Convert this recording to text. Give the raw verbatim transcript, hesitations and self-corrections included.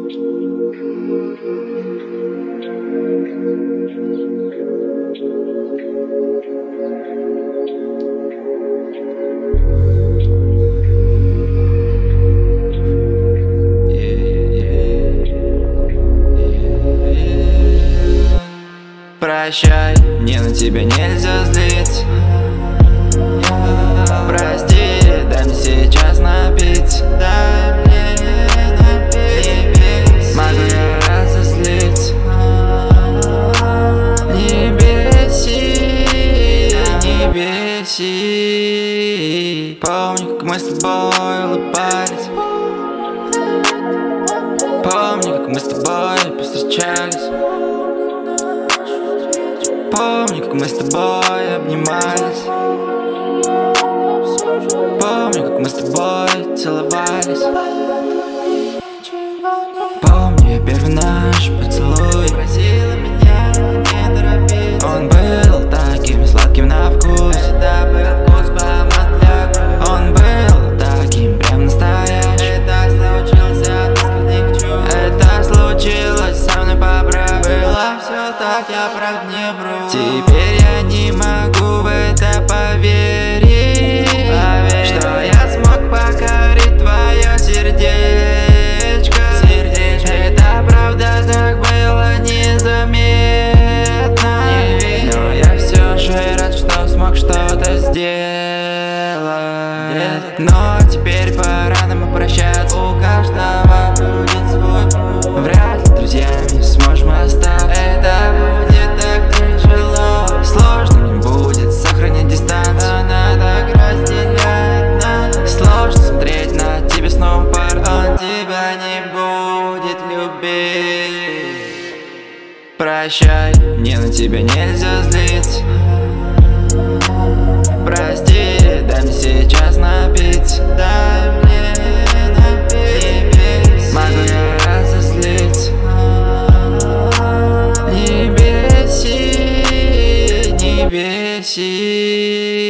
Прощай, мне на тебя нельзя злить. Прости, дай мне сейчас напить. Дай мне напить. Могу я разозлить. Не беси, не беси. Помню, как мы с тобой улыбались. Помню, как мы с тобой повстречались. Помню, как мы с тобой обнимались. Помню, как мы с тобой целовались. Помню я первый наш поцелуй. Просила меня не торопить. Он был таким сладким на вкус. Это был вкус помад для грудь. Он был таким прям настоящий. Это случился от нескольких чувств. Это случилось со мной по праву. Было все так, я правда не вру. Теперь я не могу в это поверить, поверить, что я смог покорить твое сердечко. сердечко. Это правда так было незаметно, не но я все же рад, что смог что-то сделать. Но теперь пора нам прощаться. У каждого будет свой путь. Вряд ли друзьями сможем остаться. Это будет так тяжело. Сложно мне будет сохранять дистанцию. Надо разделять нас. Сложно смотреть на тебя снова пар. Он тебя не будет любить. Прощай, мне на тебя нельзя злить. Прости, дай мне сейчас напить. Дай мне напить. Могу я разозлить. Не беси, не беси.